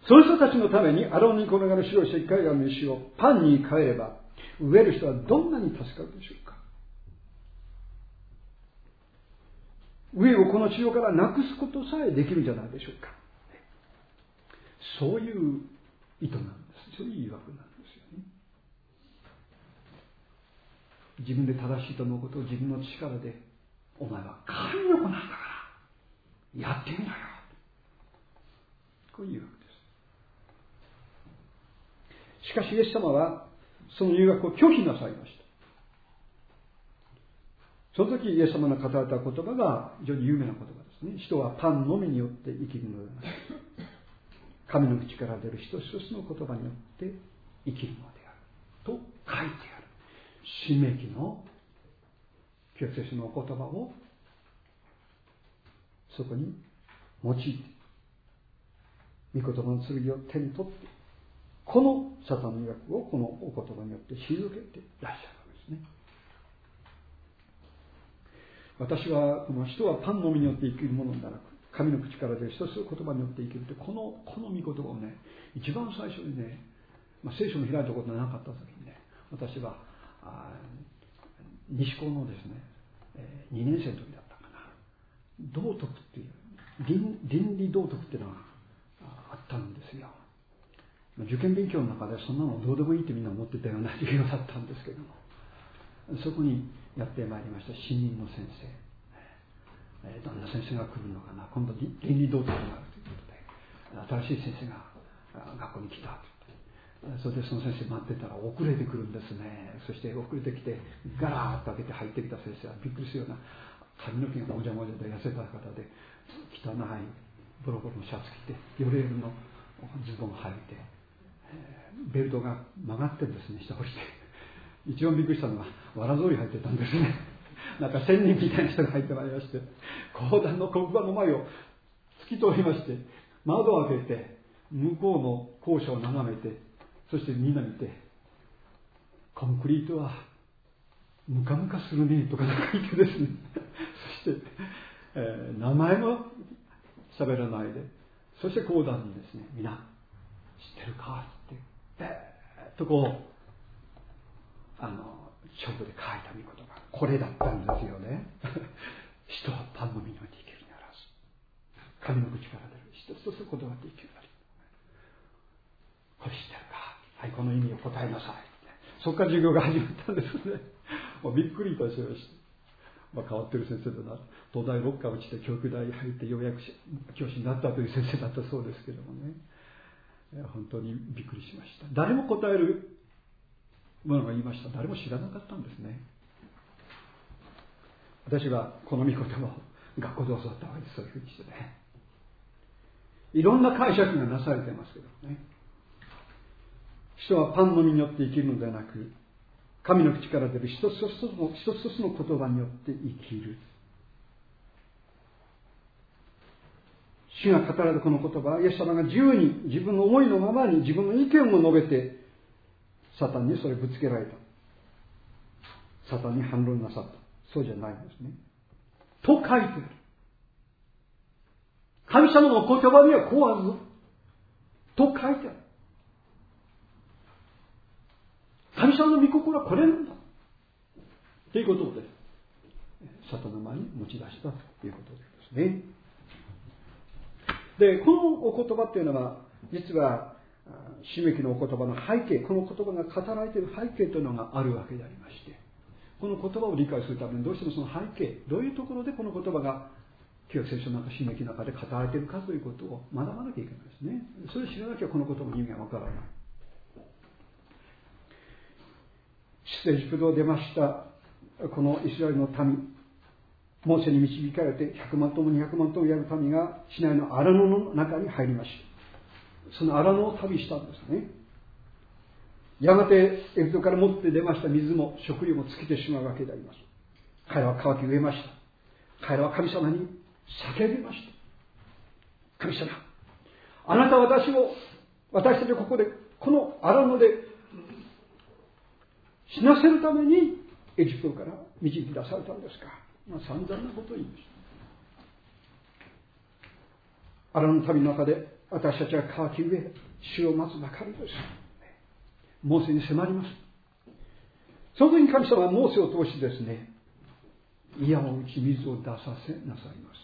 その人たちのためにアロンに転がる白い石灰岩の石をパンに変えれば、植える人はどんなに助かるでしょうか。飢えをこの地上からなくすことさえできるんじゃないでしょうか。そういう意図なんです。そういう誘惑なんですよね。自分で正しいと思うことを自分の力で、お前は神の子なんだからやってみろよ、こういう誘惑です。しかしイエス様はその誘惑を拒否なさいました。その時イエス様の語られた言葉が非常に有名な言葉ですね。人はパンのみによって生きるのではなく、神の口から出る一つ一つの言葉によって生きるのであると書いてある。申命記の旧約聖書のお言葉をそこに用いて、御言葉の剣を手に取って、このサタンの誘惑をこのお言葉によって退けていらっしゃるわけですね。私はこの人はパンのみによって生きるものではなく、神の口から出る一つの言葉によって生きるって、この御言葉をね、一番最初にね、聖書の開いたことがなかった時にね、私は西高のですね、2年生の時だったかな、道徳っていう倫理道徳っていうのがあったんですよ。受験勉強の中でそんなのどうでもいいってみんな思ってたような授業だったんですけども、そこにやってまいりました新任の先生、どんな先生が来るのかな、今度倫理道徳になるということで新しい先生が学校に来たと言って、それでその先生待ってたら遅れてくるんですね。そして遅れてきてガラーッと開けて入ってきた先生はびっくりするような髪の毛がもじゃもじゃで痩せた方で、汚いボロボロのシャツ着てヨレールのズボン履いて、ベルトが曲がってですね、下降りて、一番びっくりしたのはわらぞり入ってたんですね。なんか仙人みたいな人が入ってまいりまして、講談の黒板の前を突き通りまして、窓を開けて向こうの校舎を眺めて、そしてみんな見て、コンクリートはムカムカするねとか言ってですね、そして、名前も喋らないで、そして講談にですね、みんな知ってるかってとこうチョークで書いた御言葉、これだったんですよね。人はパンの実によって生きるにあらず、神の口から出る一つ一つ言葉で生きるなり、これ知ってるか、はい、この意味を答えなさい。そこから授業が始まったんですね。もうびっくりいたしました。変わってる先生だな、東大6科落ちて教育大に入ってようやく教師になったという先生だったそうですけどもね、本当にびっくりしました。誰も答えるものが言いました。誰も知らなかったんですね。私はこの御言葉を学校で教わったわけです。そういうふうにしてね、いろんな解釈がなされてますけどね。人はパンの実によって生きるのではなく、神の口から出る一つ一つの言葉によって生きる。主が語られたこの言葉は、イエス様が自由に自分の思いのままに自分の意見を述べて、サタンにそれぶつけられた。サタンに反論なさった。そうじゃないんですね。と書いてある。神様の言葉にはこうあるぞ。と書いてある。神様の御心はこれなんだ。ということで、サタンの前に持ち出したということですね。で、このお言葉っていうのは、実は、申命記のお言葉の背景、この言葉が語られている背景というのがあるわけでありまして、この言葉を理解するためにどうしてもその背景、どういうところでこの言葉が旧約聖書の中、申命記の中で語られているかということを学ばなきゃいけないですね。それを知らなきゃこの言葉の意味がわからない。出エジプトを出ましたこのイスラエルの民、モーセに導かれて100万とも200万ともやる民がシナイの荒野の中に入りました。その荒野を旅したんですね。やがてエジプトから持って出ました水も食料も尽きてしまうわけであります。彼らは渇き飢えました。彼らは神様に叫びました。神様、あなたは私たちをここでこの荒野で死なせるためにエジプトから導き出されたんですか。散々なことを言いました。荒野の旅の中で私たちは渇きゆえ主を待つばかりです。モーセに迫ります。その時に神様はモーセを通してですね、矢を打ち水を出させなさいます。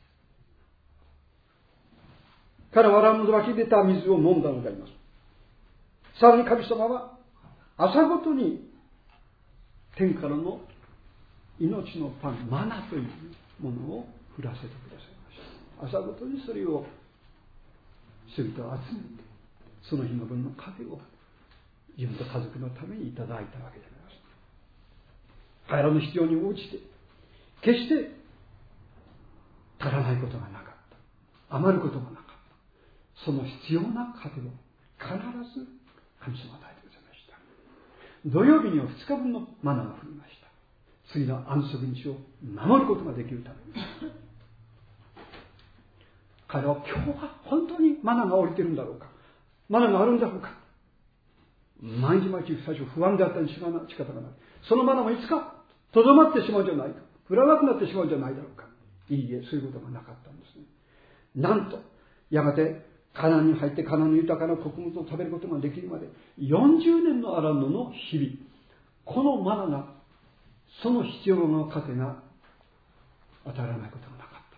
彼は荒野の湧き出た水を飲んだのであります。さらに神様は朝ごとに天からの命のパン、マナというものを降らせてくださいました。朝ごとにそれを人々を集めて、その日の分の糧を自分と家族のためにいただいたわけであります。彼らの必要に応じて決して足らないことがなかった、余ることがなかった。その必要な糧を必ず神様は与えてくださいました。土曜日には2日分のマナが降りました。次の安息日を守ることができるために、彼は今日は本当にマナが降りているんだろうか、マナがあるんだろうか、毎日毎日最初不安であったに仕方がない。そのマナもいつかとどまってしまうじゃないか、降らなくなってしまうじゃないだろうか。いいえ、そういうことがなかったんですね。なんとやがてカナンに入ってカナンの豊かな穀物を食べることができるまで40年の荒野の日々、このマナが、その必要な糧が与えられないことがなかったん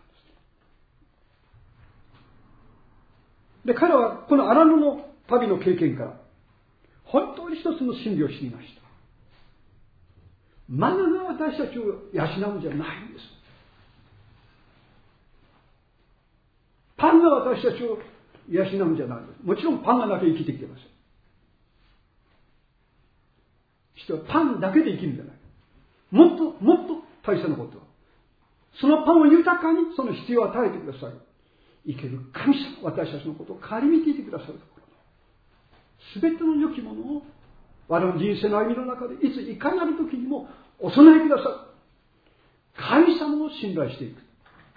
ですね。で、彼はこの荒野の旅の経験から本当に一つの真理を知りました。マナが私たちを養うんじゃないんです。パンが私たちを養うんじゃないんです。もちろんパンがなきゃ生きてきてます。人はパンだけで生きるんじゃない。もっと大切なことは、そのパンを豊かにその必要を与えてください。生ける神様、私たちのことを顧みていてくださるところ、すべての良きものを我々の人生の歩みの中でいついかなる時にもお備えくださる神様を信頼していく。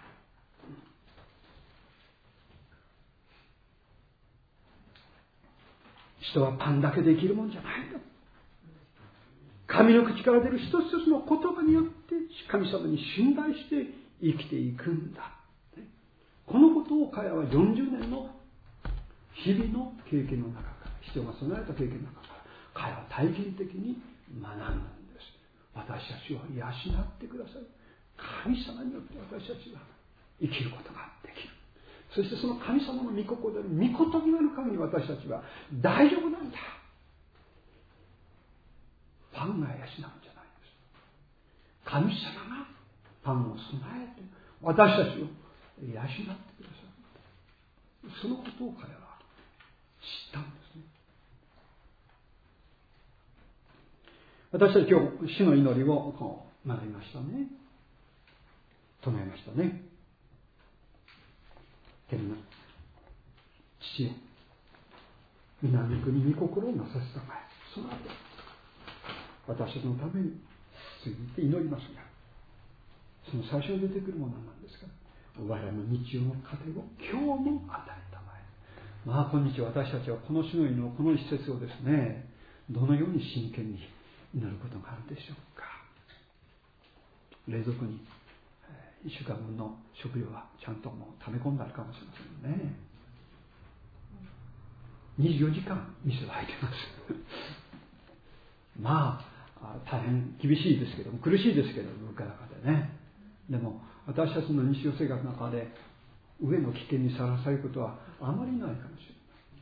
人はパンだけで生きるもんじゃないんだ。神の口から出る一つ一つの言葉によって神様に信頼して生きていくんだ。このことを彼らは40年の日々の経験の中から、人が備えた経験の中から彼は体験的に学んだんです。私たちを養ってください。神様によって私たちは生きることができる。そしてその神様の御心である御言になる限り私たちは大丈夫なんだ。パンが養うんじゃないんです。神様がパンを備えて私たちを養ってくださる。そのことを彼らは知ったんですね。私たち今日主の祈りを学びましたね。唱えましたね。天の父よ、皆御国御心をなさせたまえ。その後私たちのためについて祈りますが、その最初に出てくるものなんですから、我々の日常の糧を今日も与えたまえ。まあ今日私たちはこの主の祈りのこの一節をですね、どのように真剣に祈ることがあるでしょうか。冷蔵庫に1週間分の食料はちゃんともう溜め込んであるかもしれませんね。24時間店は開いてます。まあ大変厳しいですけども、苦しいですけども、物価高でね。でも私たちの日常生活の中で上の危険にさらされることはあまりないかもしれ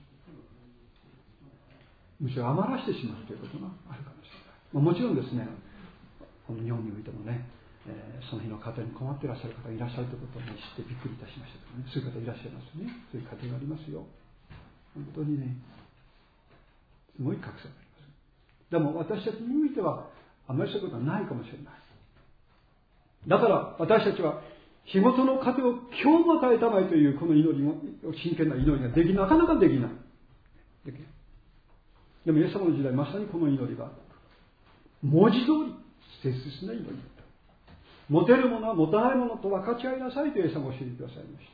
ない。むしろ余らしてしまうということがあるかもしれない。もちろんですね、この日本においてもね、その日の方に困っていらっしゃる方がいらっしゃるということを知ってびっくりいたしましたけどね。そういう方いらっしゃいますね。そういう家庭がありますよ。本当にね、すごい格差があります。でも私たちにおいてはあまりそういうことはないかもしれない。だから私たちは日ごとの糧を今日も与えたまえというこの祈りも、真剣な祈りがなかなかできない。でもイエス様の時代、まさにこの祈りは文字通り切実な祈りだった。持てるものは持たないものと分かち合いなさいとイエス様が教えてくださいました。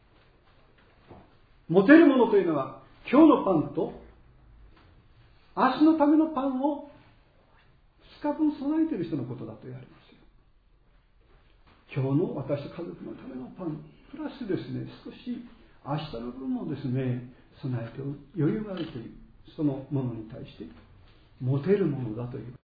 持てるものというのは今日のパンと明日のためのパンを2日分備えている人のことだと言われますよ。今日の私と家族のためのパンプラスですね、少し明日の分もですね、備えて余裕があるという、そのものに対して、持てるものだという。